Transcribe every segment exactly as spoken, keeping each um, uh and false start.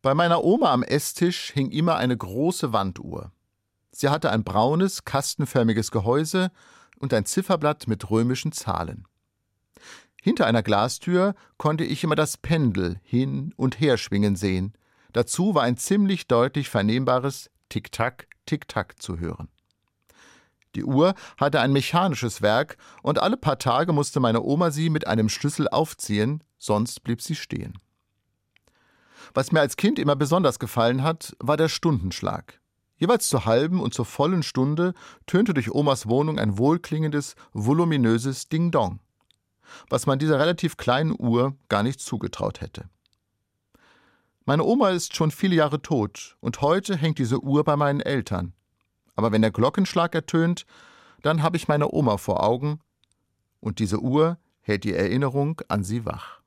Bei meiner Oma am Esstisch hing immer eine große Wanduhr. Sie hatte ein braunes, kastenförmiges Gehäuse und ein Zifferblatt mit römischen Zahlen. Hinter einer Glastür konnte ich immer das Pendel hin und her schwingen sehen. Dazu war ein ziemlich deutlich vernehmbares Tick-Tack, Tick-Tack zu hören. Die Uhr hatte ein mechanisches Werk und alle paar Tage musste meine Oma sie mit einem Schlüssel aufziehen, sonst blieb sie stehen. Was mir als Kind immer besonders gefallen hat, war der Stundenschlag. Jeweils zur halben und zur vollen Stunde tönte durch Omas Wohnung ein wohlklingendes, voluminöses Ding-Dong, was man dieser relativ kleinen Uhr gar nicht zugetraut hätte. Meine Oma ist schon viele Jahre tot und heute hängt diese Uhr bei meinen Eltern. Aber wenn der Glockenschlag ertönt, dann habe ich meine Oma vor Augen und diese Uhr hält die Erinnerung an sie wach.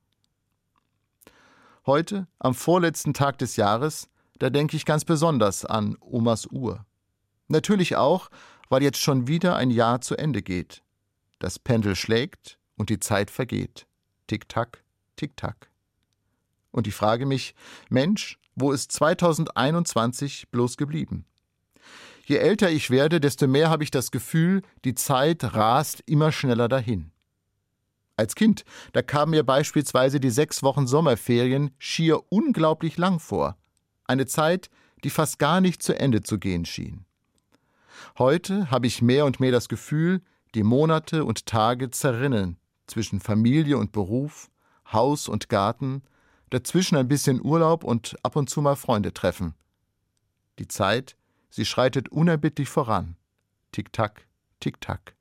Heute, am vorletzten Tag des Jahres, da denke ich ganz besonders an Omas Uhr. Natürlich auch, weil jetzt schon wieder ein Jahr zu Ende geht. Das Pendel schlägt und die Zeit vergeht. Tick-Tack, Tick-Tack. Und ich frage mich, Mensch, wo ist zweitausendeinundzwanzig bloß geblieben? Je älter ich werde, desto mehr habe ich das Gefühl, die Zeit rast immer schneller dahin. Als Kind, da kamen mir beispielsweise die sechs Wochen Sommerferien schier unglaublich lang vor. Eine Zeit, die fast gar nicht zu Ende zu gehen schien. Heute habe ich mehr und mehr das Gefühl, die Monate und Tage zerrinnen zwischen Familie und Beruf, Haus und Garten, dazwischen ein bisschen Urlaub und ab und zu mal Freunde treffen. Die Zeit, sie schreitet unerbittlich voran. Tick-Tack, Tick-Tack.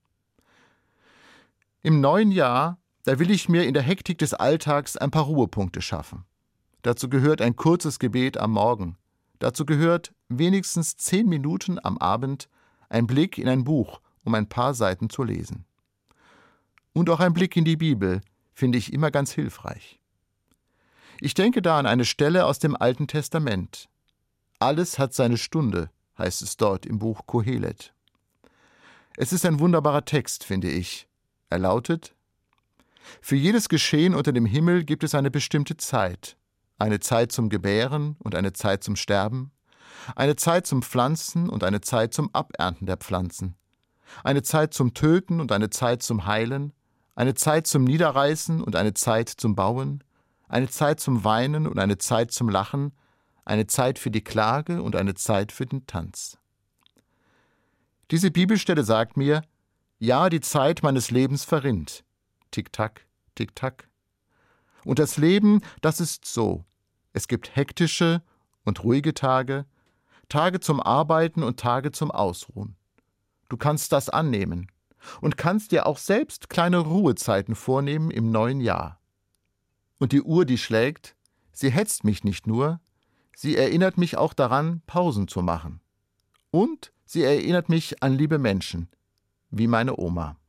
Im neuen Jahr, da will ich mir in der Hektik des Alltags ein paar Ruhepunkte schaffen. Dazu gehört ein kurzes Gebet am Morgen. Dazu gehört wenigstens zehn Minuten am Abend ein Blick in ein Buch, um ein paar Seiten zu lesen. Und auch ein Blick in die Bibel finde ich immer ganz hilfreich. Ich denke da an eine Stelle aus dem Alten Testament. Alles hat seine Stunde, heißt es dort im Buch Kohelet. Es ist ein wunderbarer Text, finde ich. Er lautet: Für jedes Geschehen unter dem Himmel gibt es eine bestimmte Zeit. Eine Zeit zum Gebären und eine Zeit zum Sterben. Eine Zeit zum Pflanzen und eine Zeit zum Abernten der Pflanzen. Eine Zeit zum Töten und eine Zeit zum Heilen. Eine Zeit zum Niederreißen und eine Zeit zum Bauen. Eine Zeit zum Weinen und eine Zeit zum Lachen. Eine Zeit für die Klage und eine Zeit für den Tanz. Diese Bibelstelle sagt mir, ja, die Zeit meines Lebens verrinnt. Tick-Tack, Tick-Tack. Und das Leben, das ist so. Es gibt hektische und ruhige Tage, Tage zum Arbeiten und Tage zum Ausruhen. Du kannst das annehmen und kannst dir auch selbst kleine Ruhezeiten vornehmen im neuen Jahr. Und die Uhr, die schlägt, sie hetzt mich nicht nur, sie erinnert mich auch daran, Pausen zu machen. Und sie erinnert mich an liebe Menschen, wie meine Oma.